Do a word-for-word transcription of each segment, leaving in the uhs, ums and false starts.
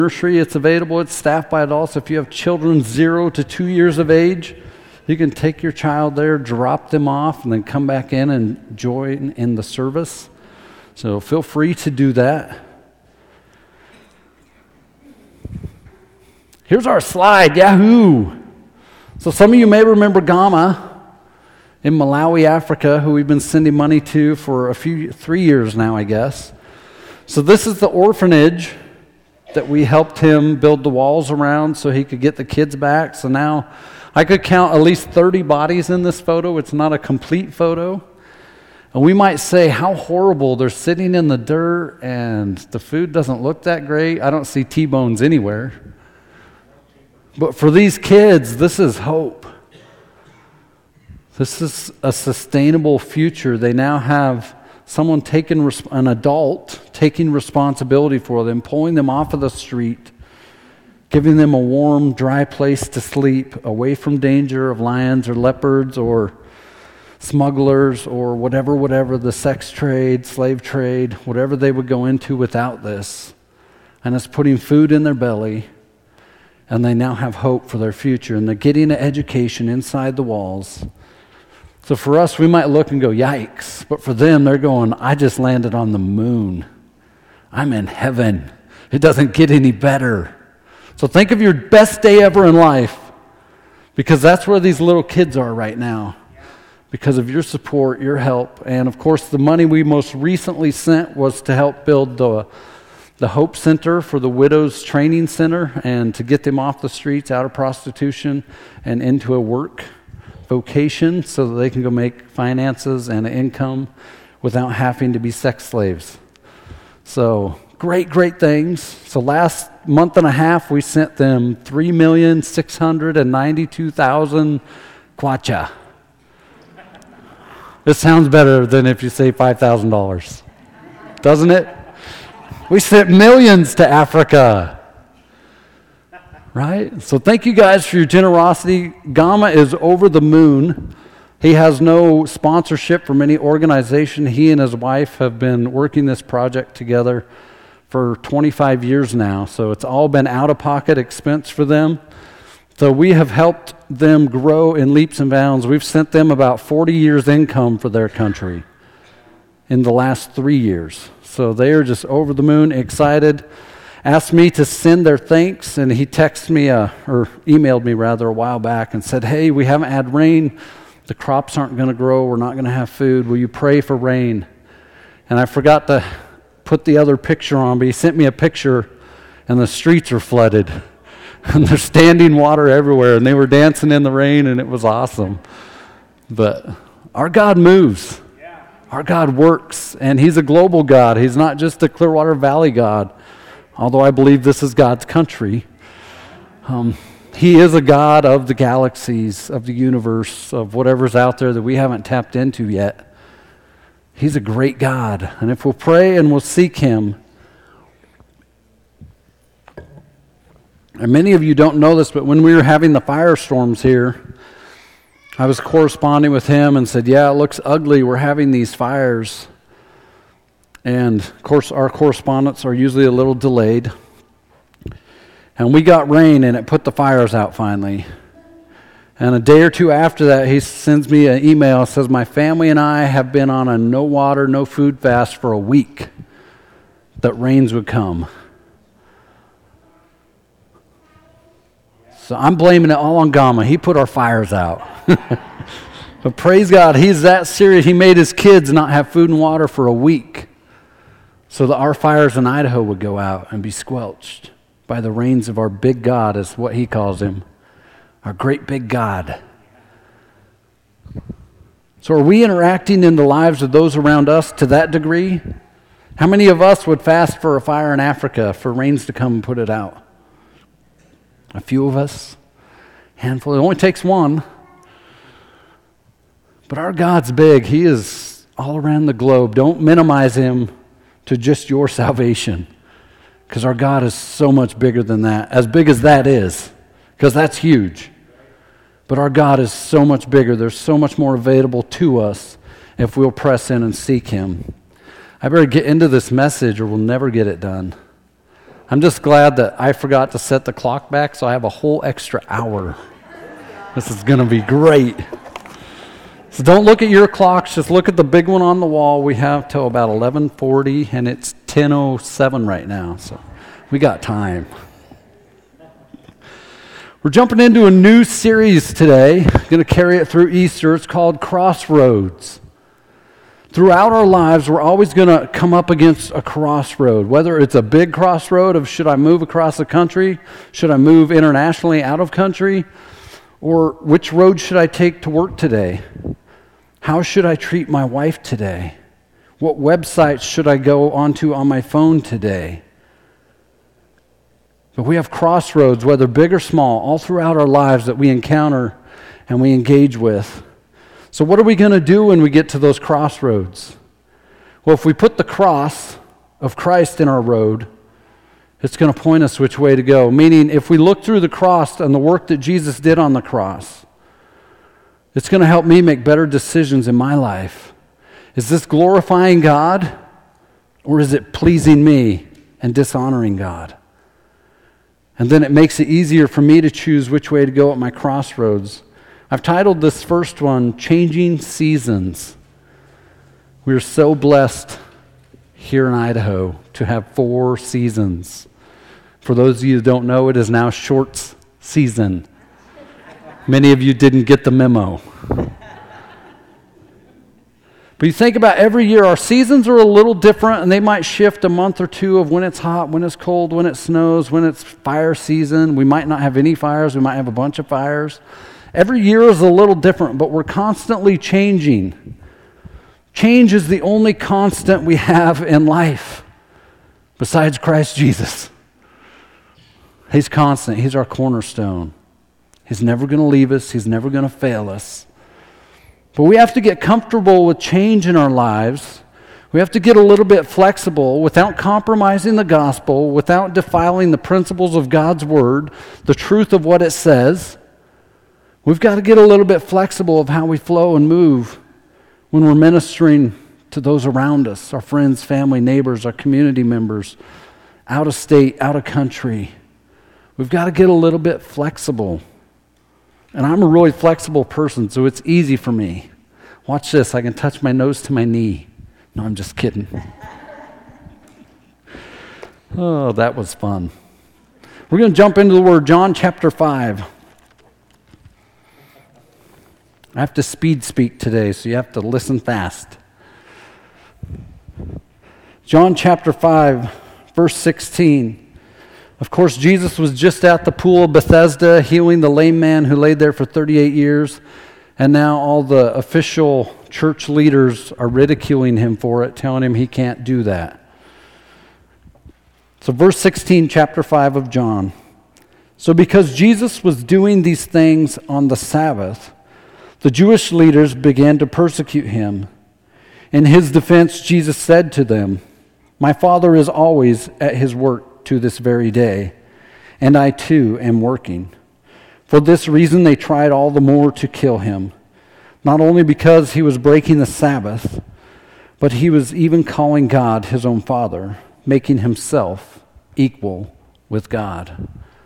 nursery. It's available. It's staffed by adults. If you have children zero to two years of age, you can take your child there, drop them off, and then come back in and join in the service. So feel free to do that. Here's our slide. Yahoo! So some of you may remember Gama in Malawi, Africa, who we've been sending money to for a few, three years now, I guess. So this is the orphanage that we helped him build the walls around so he could get the kids back. So now I could count at least thirty bodies in this photo. It's not a complete photo. And we might say, how horrible. They're sitting in the dirt and the food doesn't look that great. I don't see T-bones anywhere. But for these kids, this is hope. This is a sustainable future. They now have someone taking, an adult taking responsibility for them, pulling them off of the street, giving them a warm, dry place to sleep, away from danger of lions or leopards or smugglers or whatever, whatever, the sex trade, slave trade, whatever they would go into without this. And it's putting food in their belly, and they now have hope for their future, and they're getting an education inside the walls. So for us, we might look and go, yikes. But for them, they're going, I just landed on the moon. I'm in heaven. It doesn't get any better. So think of your best day ever in life, because that's where these little kids are right now, because of your support, your help. And of course, the money we most recently sent was to help build the, the Hope Center for the Widows Training Center, and to get them off the streets, out of prostitution, and into a work vocation so that they can go make finances and income without having to be sex slaves. So great, great things. So last month and a half, we sent them three million six hundred ninety-two thousand kwacha. It sounds better than if you say five thousand dollars, doesn't it? We sent millions to Africa. Right? So thank you guys for your generosity. Gama is over the moon. He has no sponsorship from any organization. He and his wife have been working this project together for twenty-five years now. So it's all been out-of-pocket expense for them. So we have helped them grow in leaps and bounds. We've sent them about forty years income for their country in the last three years. So they are just over the moon, excited. Asked me to send their thanks, and he texted me, uh, or emailed me rather, a while back and said, hey, we haven't had rain. The crops aren't going to grow. We're not going to have food. Will you pray for rain? And I forgot to put the other picture on, but he sent me a picture, and the streets are flooded. And there's standing water everywhere, and they were dancing in the rain, and it was awesome. But our God moves. Yeah. Our God works, and he's a global God. He's not just a Clearwater Valley God. Although I believe this is God's country, um, he is a God of the galaxies, of the universe, of whatever's out there that we haven't tapped into yet. He's a great God. And if we'll pray and we'll seek him, and many of you don't know this, but when we were having the firestorms here, I was corresponding with him and said, yeah, it looks ugly. We're having these fires. And, of course, our correspondents are usually a little delayed. And we got rain, and it put the fires out finally. And a day or two after that, he sends me an email, says, my family and I have been on a no water, no food fast for a week, that rains would come. So I'm blaming it all on Gama. He put our fires out. But praise God, he's that serious. He made his kids not have food and water for a week, so that our fires in Idaho would go out and be squelched by the rains of our big God, is what he calls him, our great big God. So are we interacting in the lives of those around us to that degree? How many of us would fast for a fire in Africa for rains to come and put it out? A few of us, handful. It only takes one. But our God's big. He is all around the globe. Don't minimize him to just your salvation, because our God is so much bigger than that, as big as that is, because that's huge. But our God is so much bigger. There's so much more available to us if we'll press in and seek him. I better get into this message or we'll never get it done. I'm just glad that I forgot to set the clock back, so I have a whole extra hour. This is going to be great. So don't look at your clocks, just look at the big one on the wall. We have till about eleven forty, and it's ten oh seven right now, so we got time. We're jumping into a new series today. Going to carry it through Easter. It's called Crossroads. Throughout our lives, we're always going to come up against a crossroad, whether it's a big crossroad of should I move across the country, should I move internationally out of country, or which road should I take to work today? How should I treat my wife today? What websites should I go onto on my phone today? But we have crossroads, whether big or small, all throughout our lives that we encounter and we engage with. So what are we going to do when we get to those crossroads? Well, if we put the cross of Christ in our road, it's going to point us which way to go. Meaning, if we look through the cross and the work that Jesus did on the cross, it's going to help me make better decisions in my life. Is this glorifying God, or is it pleasing me and dishonoring God? And then it makes it easier for me to choose which way to go at my crossroads. I've titled this first one, Changing Seasons. We are so blessed here in Idaho to have four seasons. For those of you who don't know, it is now shorts season. Many of you didn't get the memo. But you think about every year, our seasons are a little different, and they might shift a month or two of when it's hot, when it's cold, when it snows, when it's fire season. We might not have any fires. We might have a bunch of fires. Every year is a little different, but we're constantly changing. Change is the only constant we have in life besides Christ Jesus. He's constant. He's our cornerstone. He's never going to leave us. He's never going to fail us. But we have to get comfortable with change in our lives. We have to get a little bit flexible without compromising the gospel, without defiling the principles of God's word, the truth of what it says. We've got to get a little bit flexible of how we flow and move when we're ministering to those around us, our friends, family, neighbors, our community members, out of state, out of country. We've got to get a little bit flexible. And I'm a really flexible person, so it's easy for me. Watch this. I can touch my nose to my knee. No, I'm just kidding. Oh, that was fun. We're going to jump into the word, John chapter five. I have to speed speak today, so you have to listen fast. John chapter five, verse sixteen. Of course, Jesus was just at the pool of Bethesda, healing the lame man who laid there for thirty-eight years, and now all the official church leaders are ridiculing him for it, telling him he can't do that. So verse sixteen, chapter five of John. So because Jesus was doing these things on the Sabbath, the Jewish leaders began to persecute him. In his defense, Jesus said to them, "My Father is always at his work to this very day, and I too am working." For this reason they tried all the more to kill him, not only because he was breaking the Sabbath, but he was even calling God his own Father, making himself equal with God.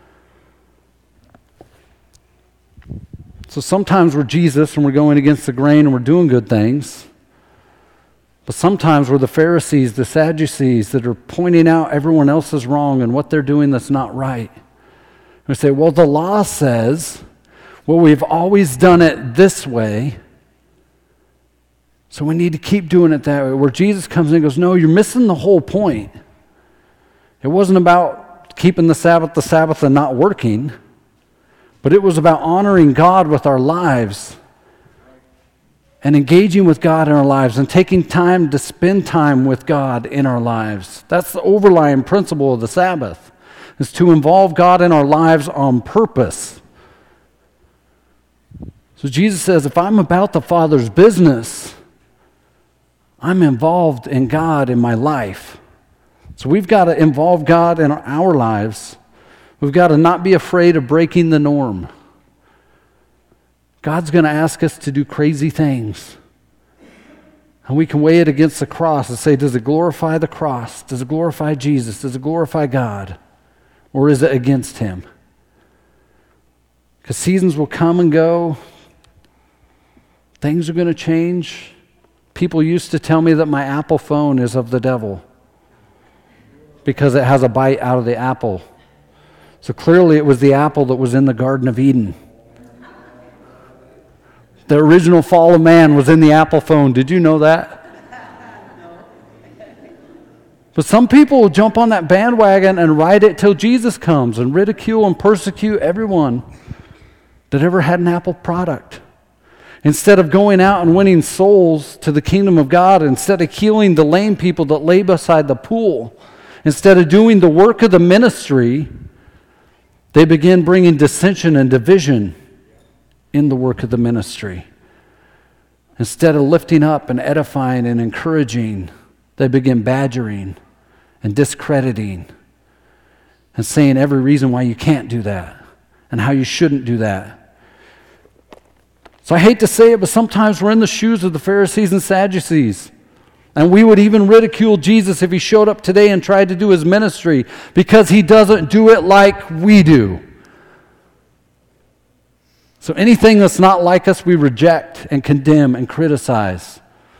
So sometimes we're Jesus and we're going against the grain and we're doing good things. But sometimes we're the Pharisees, the Sadducees that are pointing out everyone else is wrong and what they're doing that's not right. And we say, well, the law says, well, we've always done it this way, so we need to keep doing it that way. Where Jesus comes in and goes, no, you're missing the whole point. It wasn't about keeping the Sabbath the Sabbath and not working, but it was about honoring God with our lives and engaging with God in our lives and taking time to spend time with God in our lives. That's the overlying principle of the Sabbath, is to involve God in our lives on purpose. So Jesus says, if I'm about the Father's business, I'm involved in God in my life. So we've got to involve God in our lives. We've got to not be afraid of breaking the norm. God's going to ask us to do crazy things. And we can weigh it against the cross and say, does it glorify the cross? Does it glorify Jesus? Does it glorify God? or is it against him? Because seasons will come and go. Things are going to change. People used to tell me that my Apple phone is of the devil because it has a bite out of the apple. So clearly it was the apple that was in the Garden of Eden. The original fall of man was in the Apple phone. Did you know that? But some people will jump on that bandwagon and ride it till Jesus comes and ridicule and persecute everyone that ever had an Apple product. Instead of going out and winning souls to the kingdom of God, instead of healing the lame people that lay beside the pool, instead of doing the work of the ministry, they begin bringing dissension and division in the work of the ministry. Instead of lifting up and edifying and encouraging, they begin badgering and discrediting and saying every reason why you can't do that and how you shouldn't do that. So I hate to say it, but sometimes we're in the shoes of the Pharisees and Sadducees. And we would even ridicule Jesus if he showed up today and tried to do his ministry because he doesn't do it like we do. So anything that's not like us, we reject and condemn and criticize.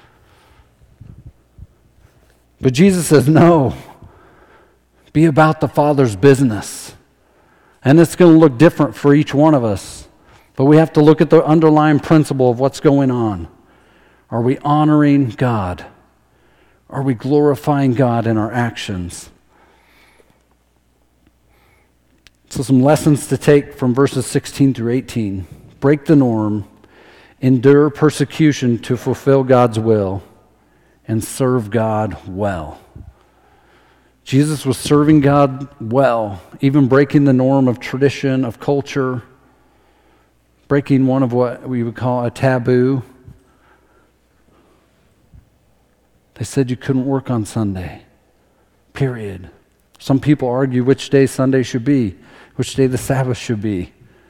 But Jesus says, no, be about the Father's business. And it's going to look different for each one of us. But we have to look at the underlying principle of what's going on. Are we honoring God? Are we glorifying God in our actions? So some lessons to take from verses sixteen through eighteen. Break the norm, endure persecution to fulfill God's will, and serve God well. Jesus was serving God well, even breaking the norm of tradition, of culture, breaking one of what we would call a taboo. They said you couldn't work on Sunday, period. Some people argue which day Sunday should be, which day the Sabbath should be.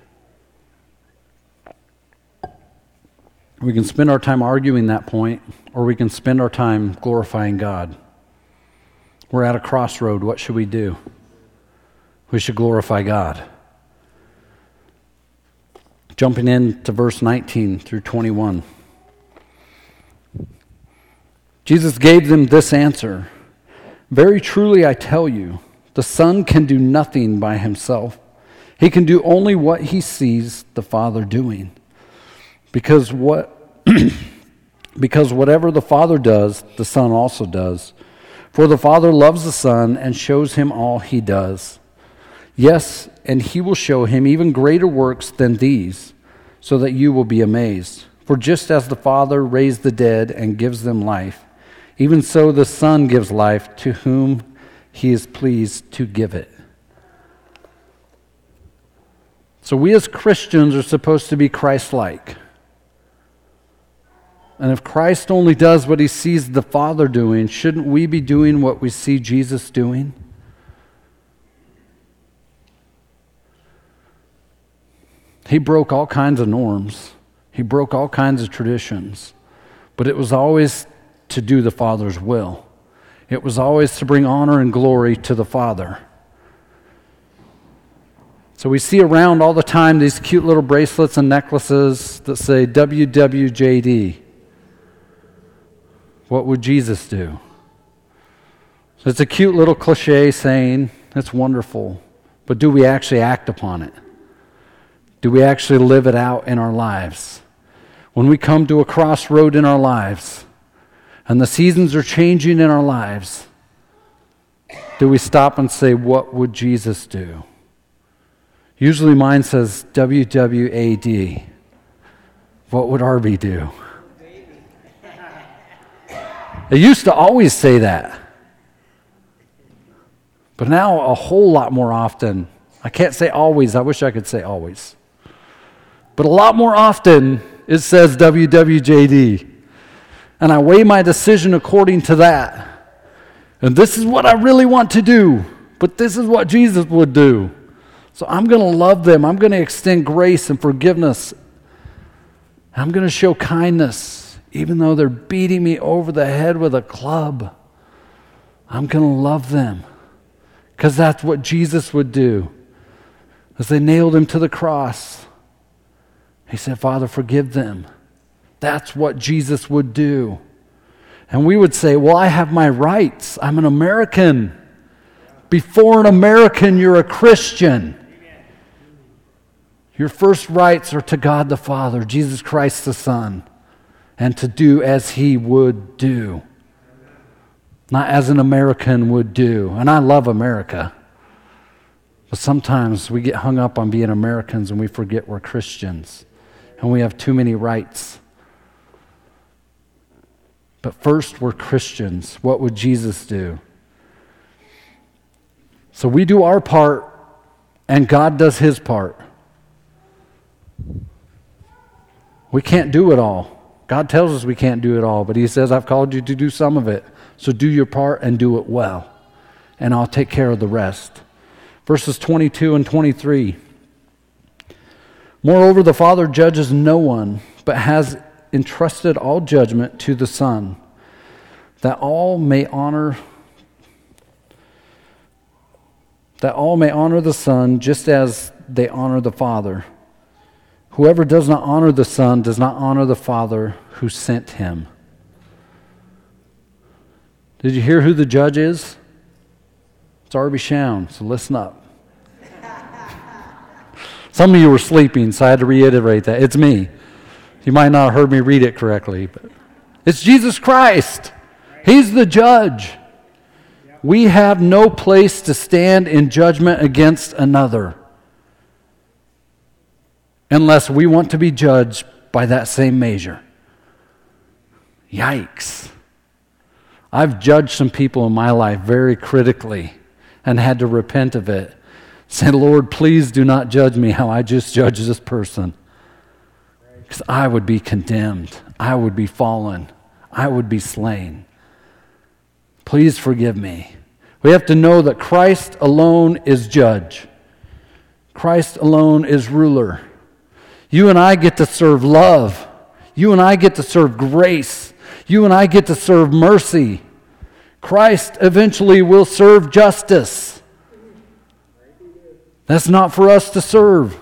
We can spend our time arguing that point, or we can spend our time glorifying God. We're at a crossroad. What should we do? We should glorify God. Jumping into verse nineteen through twenty-one. Jesus gave them this answer. Very truly I tell you, the Son can do nothing by himself. He can do only what he sees the Father doing. Because what because whatever the Father does, the Son also does. For the Father loves the Son and shows him all he does. Yes, and he will show him even greater works than these, so that you will be amazed. For just as the Father raised the dead and gives them life, even so the Son gives life to whom he is pleased to give it. So we as Christians are supposed to be Christ-like. And if Christ only does what he sees the Father doing, shouldn't we be doing what we see Jesus doing? He broke all kinds of norms. He broke all kinds of traditions. But it was always to do the Father's will. It was always to bring honor and glory to the Father. So we see around all the time these cute little bracelets and necklaces that say W W J D. What would Jesus do? So it's a cute little cliche saying. It's wonderful. But do we actually act upon it? Do we actually live it out in our lives? When we come to a crossroad in our lives and the seasons are changing in our lives, do we stop and say, what would Jesus do? Usually mine says W W A D. What would Arby do? It used to always say that. But now a whole lot more often. I can't say always. I wish I could say always. But a lot more often it says W W J D. And I weigh my decision according to that. And this is what I really want to do. But this is what Jesus would do. So I'm going to love them. I'm going to extend grace and forgiveness. I'm going to show kindness. Even though they're beating me over the head with a club, I'm going to love them because that's what Jesus would do. As they nailed him to the cross, he said, Father, forgive them. That's what Jesus would do. And we would say, well, I have my rights. I'm an American. Before an American, you're a Christian. Your first rights are to God the Father, Jesus Christ the Son, and to do as he would do, not as an American would do. And I love America. But sometimes we get hung up on being Americans and we forget we're Christians and we have too many rights. But first, we're Christians. What would Jesus do? So we do our part and God does his part. We can't do it all. God tells us we can't do it all, but he says, I've called you to do some of it. So do your part and do it well, and I'll take care of the rest. Verses twenty-two and twenty-three. Moreover, the Father judges no one, but has entrusted all judgment to the Son, that all may honor that all may honor the Son just as they honor the Father. Whoever does not honor the Son does not honor the Father who sent him. Did you hear who the judge is? It's Arby Shown, so listen up. Some of you were sleeping, so I had to reiterate that. It's me. You might not have heard me read it correctly, but it's Jesus Christ. He's the judge. We have no place to stand in judgment against another unless we want to be judged by that same measure. Yikes. I've judged some people in my life very critically and had to repent of it. Say, Lord, please do not judge me how I just judged this person. Because I would be condemned. I would be fallen. I would be slain. Please forgive me. We have to know that Christ alone is judge. Christ alone is ruler. You and I get to serve love. You and I get to serve grace. You and I get to serve mercy. Christ eventually will serve justice. That's not for us to serve.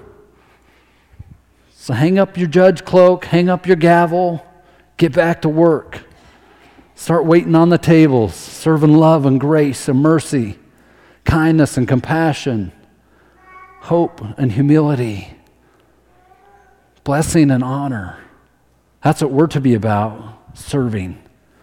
So hang up your judge cloak, hang up your gavel, get back to work. Start waiting on the tables, serving love and grace and mercy, kindness and compassion, hope and humility, blessing and honor. That's what we're to be about, serving.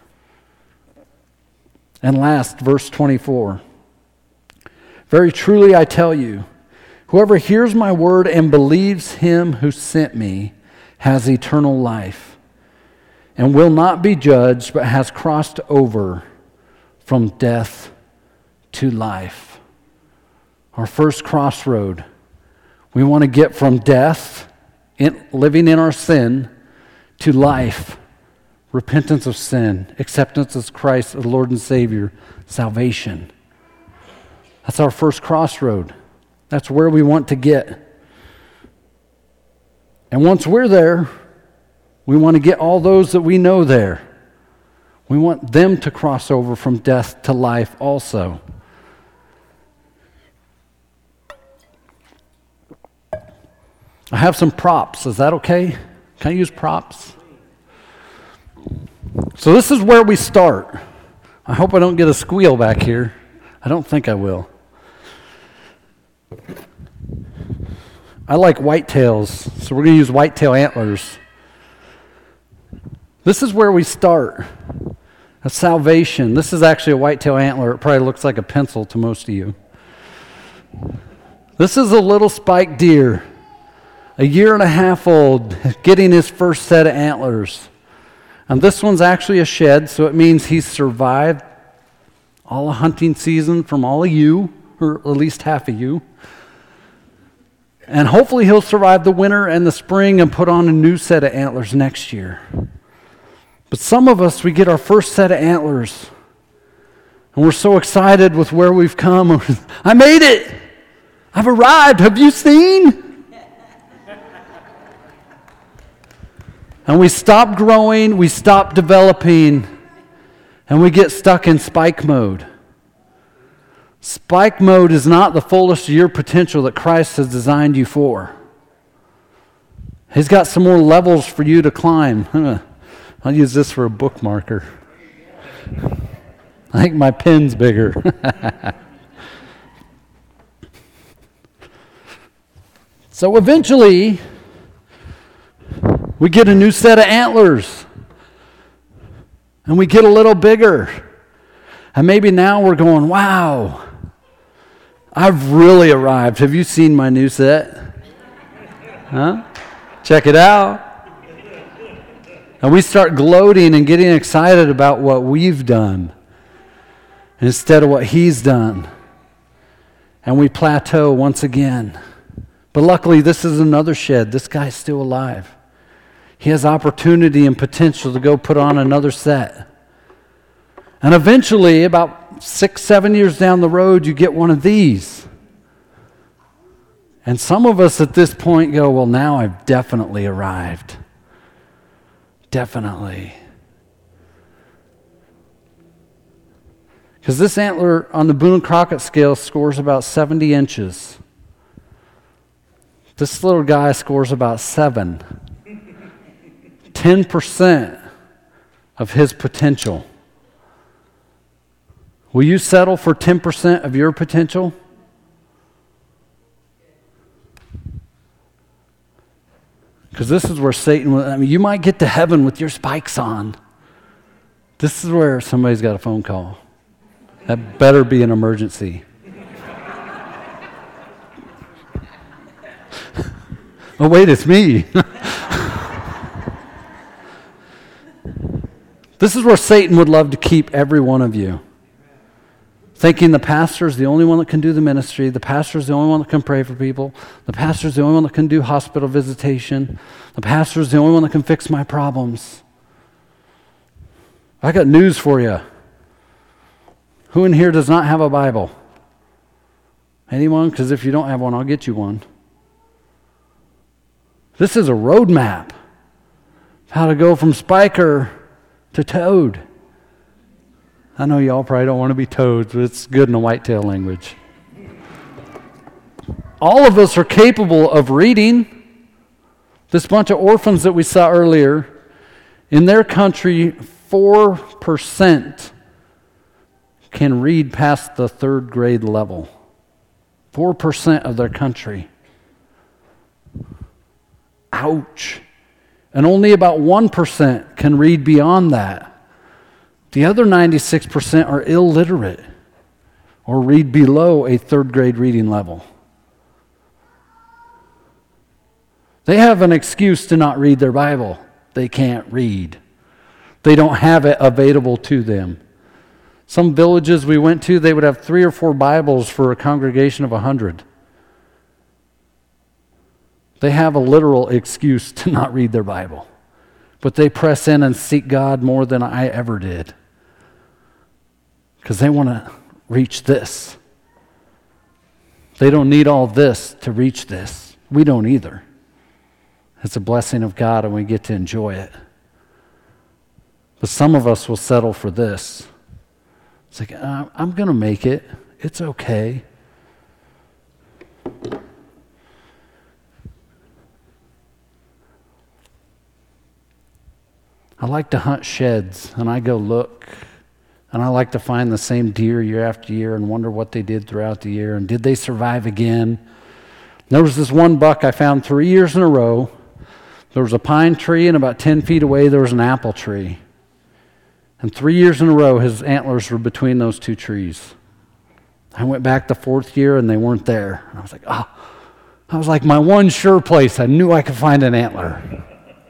And last, verse twenty-four. Very truly I tell you, whoever hears my word and believes him who sent me has eternal life and will not be judged, but has crossed over from death to life. Our first crossroad. We want to get from death, in, living in our sin, to life. Repentance of sin, acceptance of Christ, the Lord and Savior, salvation. That's our first crossroad. That's where we want to get. And once we're there, we want to get all those that we know there. We want them to cross over from death to life also. I have some props. Is that okay? Can I use props? So this is where we start. I hope I don't get a squeal back here. I don't think I will. I like whitetails, so we're going to use whitetail antlers. This is where we start. A salvation. This is actually a whitetail antler. It probably looks like a pencil to most of you. This is a little spiked deer, a year and a half old, getting his first set of antlers. And this one's actually a shed, so it means he's survived all a hunting season from all of you, or at least half of you. And hopefully he'll survive the winter and the spring and put on a new set of antlers next year. But some of us, we get our first set of antlers, and we're so excited with where we've come. I made it! I've arrived! Have you seen? And we stop growing, we stop developing, and we get stuck in spike mode. Spike mode is not the fullest of your potential that Christ has designed you for. He's got some more levels for you to climb. I'll use this for a bookmarker. I think my pen's bigger. So eventually, we get a new set of antlers. And we get a little bigger. And maybe now we're going, wow, I've really arrived. Have you seen my new set? Huh? Check it out. And we start gloating and getting excited about what we've done instead of what he's done. And we plateau once again. But luckily, this is another shed. This guy's still alive. He has opportunity and potential to go put on another set. And eventually, about six, seven years down the road, you get one of these. And some of us at this point go, well, now I've definitely arrived. Definitely. Because this antler on the Boone and Crockett scale scores about seventy inches. This little guy scores about seven. ten percent of his potential. Will you settle for ten percent of your potential? Because this is where Satan, I mean, you might get to heaven with your spikes on. This is where somebody's got a phone call. That better be an emergency. Oh, wait, it's me. This is where Satan would love to keep every one of you. Thinking the pastor is the only one that can do the ministry, the pastor is the only one that can pray for people, the pastor is the only one that can do hospital visitation, the pastor is the only one that can fix my problems. I got news for you. Who in here does not have a Bible? Anyone? Because if you don't have one, I'll get you one. This is a roadmap of how to go from spiker to toad. I know y'all probably don't want to be toads, but it's good in a whitetail language. All of us are capable of reading. This bunch of orphans that we saw earlier, in their country, four percent can read past the third grade level. four percent of their country. Ouch. And only about one percent can read beyond that. The other ninety-six percent are illiterate or read below a third grade reading level. They have an excuse to not read their Bible. They can't read. They don't have it available to them. Some villages we went to, they would have three or four Bibles for a congregation of a hundred. They have a literal excuse to not read their Bible. But they press in and seek God more than I ever did. Because they want to reach this. They don't need all this to reach this. We don't either. It's a blessing of God and we get to enjoy it. But some of us will settle for this. It's like, uh, I'm going to make it. It's okay. I like to hunt sheds, and I go look, and I like to find the same deer year after year and wonder what they did throughout the year, and did they survive again? There was this one buck I found three years in a row. There was a pine tree, and about ten feet away there was an apple tree. And three years in a row, his antlers were between those two trees. I went back the fourth year, and they weren't there. And I was like, oh, I was like, my one sure place. I knew I could find an antler.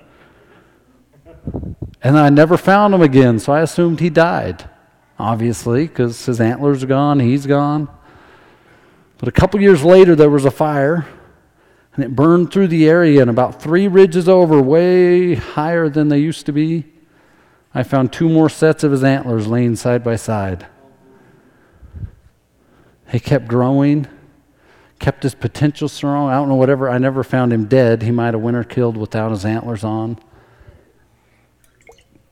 And I never found him again, so I assumed he died, obviously, because his antlers are gone, he's gone. But a couple years later, there was a fire, and it burned through the area, and about three ridges over, way higher than they used to be, I found two more sets of his antlers laying side by side. He kept growing, kept his potential strong. I don't know, whatever. I never found him dead. He might have winter killed without his antlers on.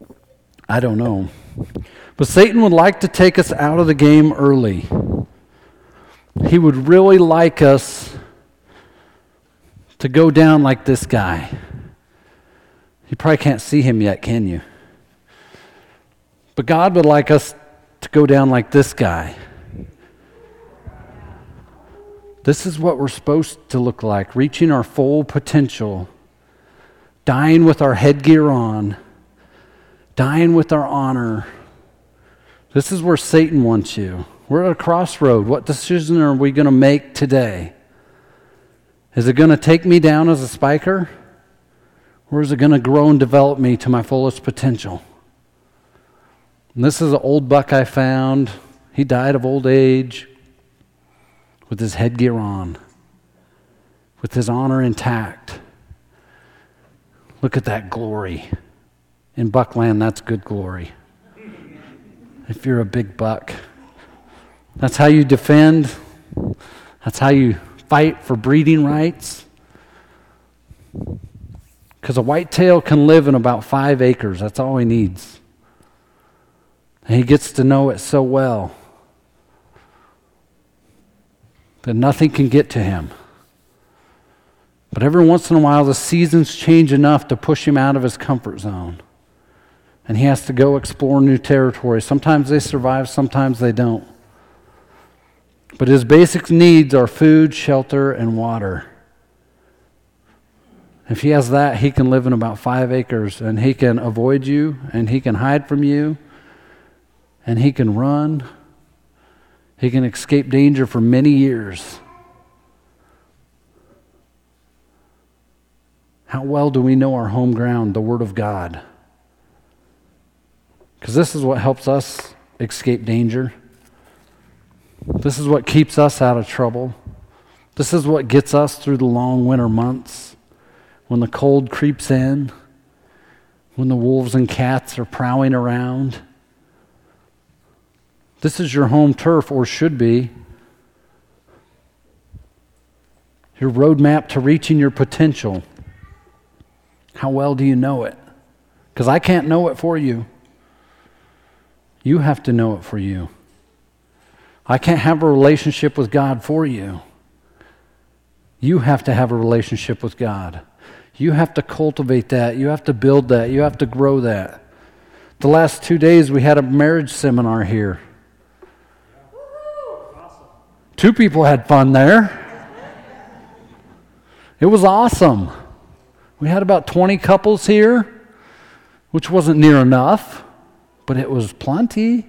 I don't know. But Satan would like to take us out of the game early. He would really like us to go down like this guy. You probably can't see him yet, can you? But God would like us to go down like this guy. This is what we're supposed to look like, reaching our full potential, dying with our headgear on, dying with our honor. This is where Satan wants you. We're at a crossroad. What decision are we going to make today? Is it going to take me down as a spiker? Or is it going to grow and develop me to my fullest potential? And this is an old buck I found. He died of old age with his headgear on, with his honor intact. Look at that glory. In buckland, that's good glory. If you're a big buck. That's how you defend. That's how you fight for breeding rights. Because a whitetail can live in about five acres. That's all he needs. And he gets to know it so well that nothing can get to him. But every once in a while, the seasons change enough to push him out of his comfort zone. And he has to go explore new territory. Sometimes they survive, sometimes they don't. But his basic needs are food, shelter, and water. If he has that, he can live in about five acres, and he can avoid you, and he can hide from you, and he can run. He can escape danger for many years. How well do we know our home ground, the Word of God? Because this is what helps us escape danger. This is what keeps us out of trouble. This is what gets us through the long winter months, when the cold creeps in, when the wolves and cats are prowling around. This is your home turf, or should be. Your roadmap to reaching your potential. How well do you know it? Because I can't know it for you. You have to know it for you. I can't have a relationship with God for you. You have to have a relationship with God. You have to cultivate that. You have to build that. You have to grow that. The last two days we had a marriage seminar here. Awesome. Two people had fun there. It was awesome. We had about twenty couples here, which wasn't near enough, but it was plenty.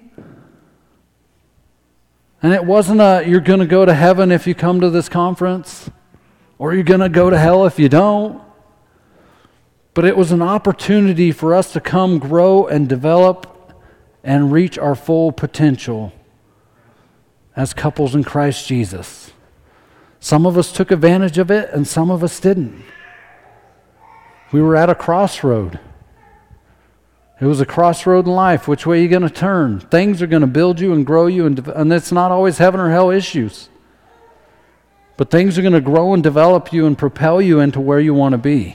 And it wasn't a, you're going to go to heaven if you come to this conference, or you're going to go to hell if you don't. But it was an opportunity for us to come grow and develop and reach our full potential as couples in Christ Jesus. Some of us took advantage of it, and some of us didn't. We were at a crossroad. It was a crossroad in life. Which way are you going to turn? Things are going to build you and grow you, and, and it's not always heaven or hell issues. But things are going to grow and develop you and propel you into where you want to be.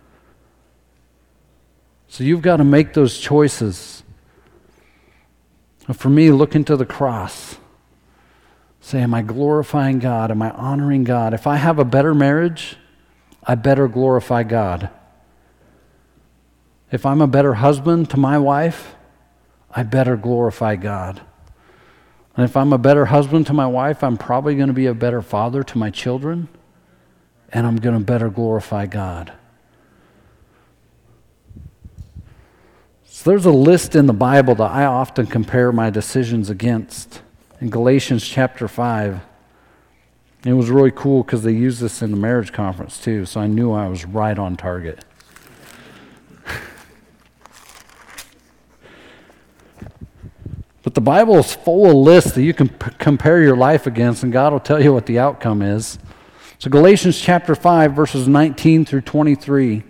So you've got to make those choices. For me, look into the cross. Say, am I glorifying God? Am I honoring God? If I have a better marriage, I better glorify God. If I'm a better husband to my wife, I better glorify God. And if I'm a better husband to my wife, I'm probably going to be a better father to my children, and I'm going to better glorify God. So there's a list in the Bible that I often compare my decisions against. In Galatians chapter five, it was really cool because they used this in the marriage conference too, so I knew I was right on target. But the Bible is full of lists that you can p- compare your life against, and God will tell you what the outcome is. So Galatians chapter five, verses nineteen through twenty-three.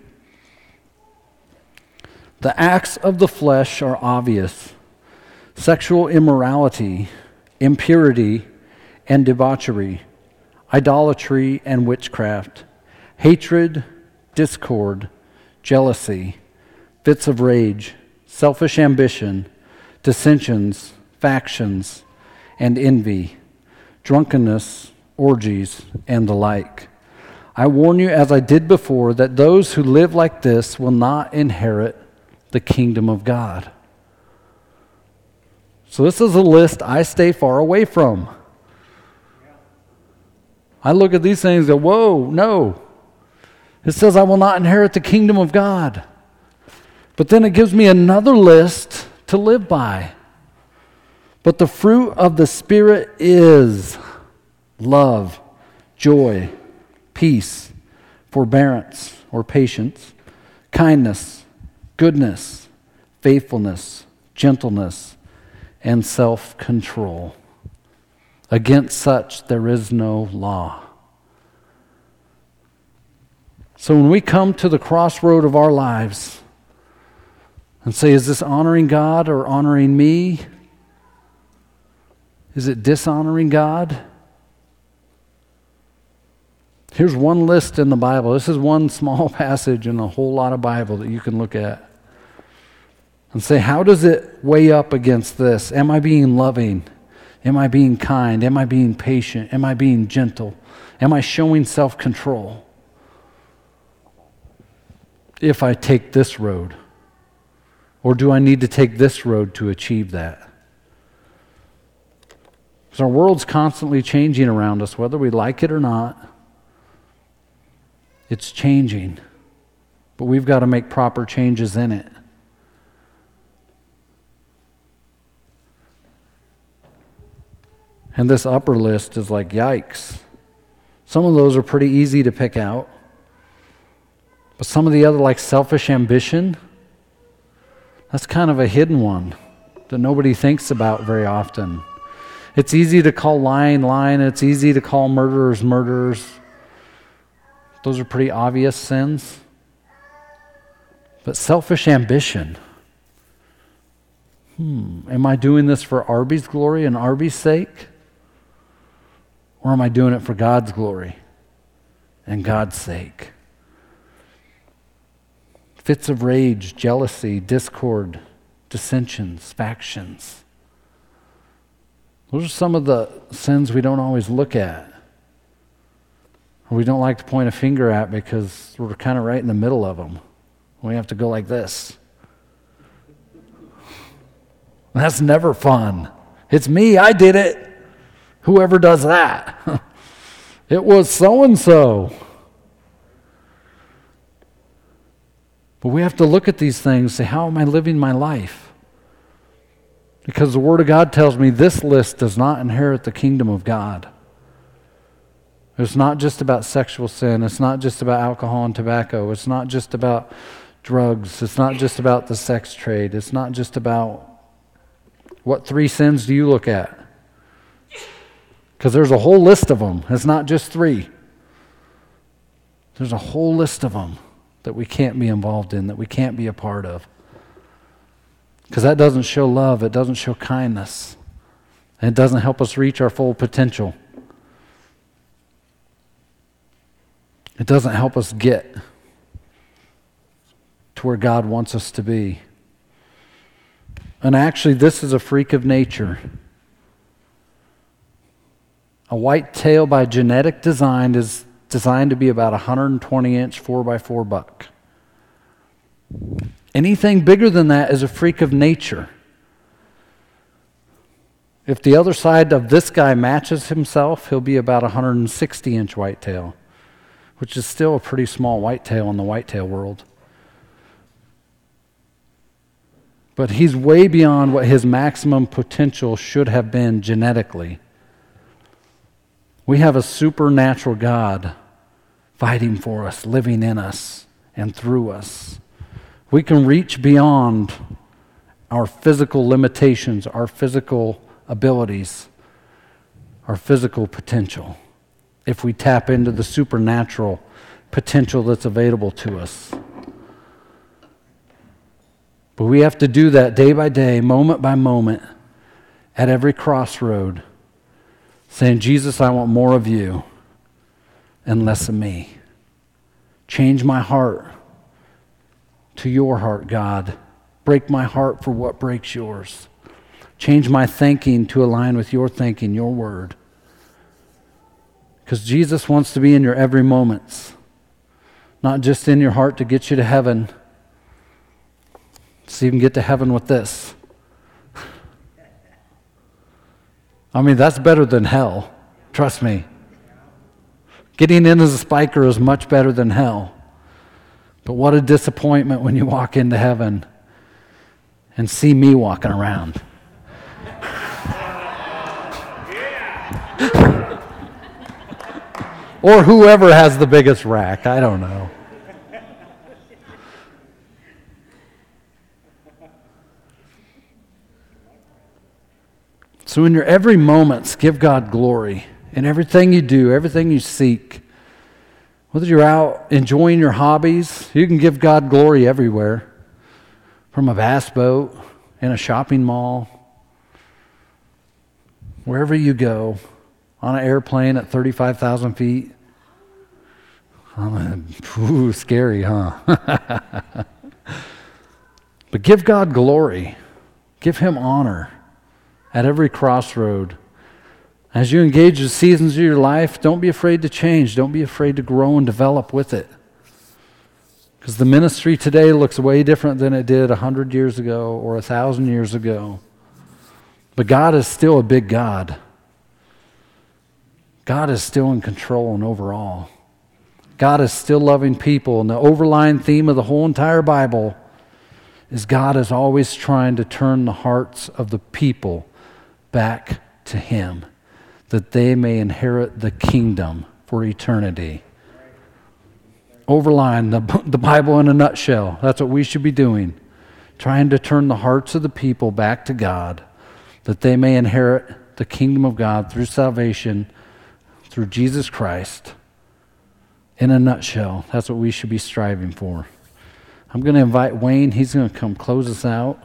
The acts of the flesh are obvious: sexual immorality, impurity and debauchery, idolatry and witchcraft, hatred, discord, jealousy, fits of rage, selfish ambition, dissensions, factions, and envy, drunkenness, orgies, and the like. I warn you, as I did before, that those who live like this will not inherit the kingdom of God. So this is a list I stay far away from. I look at these things and go, whoa, no. It says I will not inherit the kingdom of God. But then it gives me another list to live by. But the fruit of the Spirit is love, joy, peace, forbearance or patience, kindness, goodness, faithfulness, gentleness, and self-control. Against such there is no law. So when we come to the crossroad of our lives and say, is this honoring God or honoring me? Is it dishonoring God? Here's one list in the Bible. This is one small passage in a whole lot of Bible that you can look at and say, how does it weigh up against this? Am I being loving? Am I being kind? Am I being patient? Am I being gentle? Am I showing self-control? If I take this road, or do I need to take this road to achieve that? Because our world's constantly changing around us, whether we like it or not. It's changing, but we've got to make proper changes in it. And this upper list is like, yikes. Some of those are pretty easy to pick out. But some of the other, like selfish ambition, that's kind of a hidden one that nobody thinks about very often. It's easy to call lying, lying. It's easy to call murderers, murderers. Those are pretty obvious sins. But selfish ambition. Hmm, am I doing this for Arby's glory and Arby's sake? Or am I doing it for God's glory and God's sake? Fits of rage, jealousy, discord, dissensions, factions. Those are some of the sins we don't always look at. Or we don't like to point a finger at because we're kind of right in the middle of them. We have to go like this. That's never fun. It's me, I did it. Whoever does that. It was so-and-so. But we have to look at these things and say, how am I living my life? Because the Word of God tells me this list does not inherit the kingdom of God. It's not just about sexual sin. It's not just about alcohol and tobacco. It's not just about drugs. It's not just about the sex trade. It's not just about what three sins do you look at? Because there's a whole list of them. It's not just three. There's a whole list of them that we can't be involved in, that we can't be a part of. Because that doesn't show love. It doesn't show kindness. And it doesn't help us reach our full potential. It doesn't help us get to where God wants us to be. And actually, this is a freak of nature. A white tail by genetic design is designed to be about a one hundred twenty inch four by four buck. Anything bigger than that is a freak of nature. If the other side of this guy matches himself, he'll be about a one hundred sixty inch whitetail, which is still a pretty small whitetail in the whitetail world. But he's way beyond what his maximum potential should have been genetically. We have a supernatural God fighting for us, living in us and through us. We can reach beyond our physical limitations, our physical abilities, our physical potential, if we tap into the supernatural potential that's available to us. But we have to do that day by day, moment by moment, at every crossroad, saying, Jesus, I want more of you and less of me. Change my heart to your heart, God. Break my heart for what breaks yours. Change my thinking to align with your thinking, your word. Because Jesus wants to be in your every moments, not just in your heart to get you to heaven. So you can get to heaven with this. I mean, that's better than hell. Trust me. Getting in as a spiker is much better than hell. But what a disappointment when you walk into heaven and see me walking around. Or whoever has the biggest rack. I don't know. So in your every moments, give God glory. In everything you do, everything you seek. Whether you're out enjoying your hobbies, you can give God glory everywhere. From a bass boat, in a shopping mall, wherever you go, on an airplane at thirty-five thousand feet. Ooh, scary, huh? But give God glory. Give Him honor at every crossroad. As you engage the seasons of your life, don't be afraid to change. Don't be afraid to grow and develop with it. Because the ministry today looks way different than it did a hundred years ago or a thousand years ago. But God is still a big God. God is still in control and over all. God is still loving people. And the overlying theme of the whole entire Bible is God is always trying to turn the hearts of the people back to Him, that they may inherit the kingdom for eternity. Overline the, the Bible in a nutshell. That's what we should be doing. Trying to turn the hearts of the people back to God, that they may inherit the kingdom of God through salvation, through Jesus Christ. In a nutshell, that's what we should be striving for. I'm going to invite Wayne. He's going to come close us out.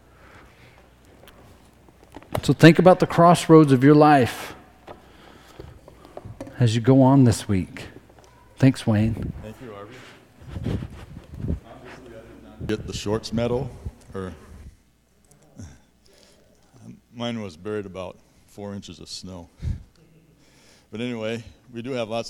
So think about the crossroads of your life as you go on this week. Thanks, Wayne. Thank you, Harvey. Obviously, I did not get the shorts medal, or mine was buried about four inches of snow. But anyway, we do have lots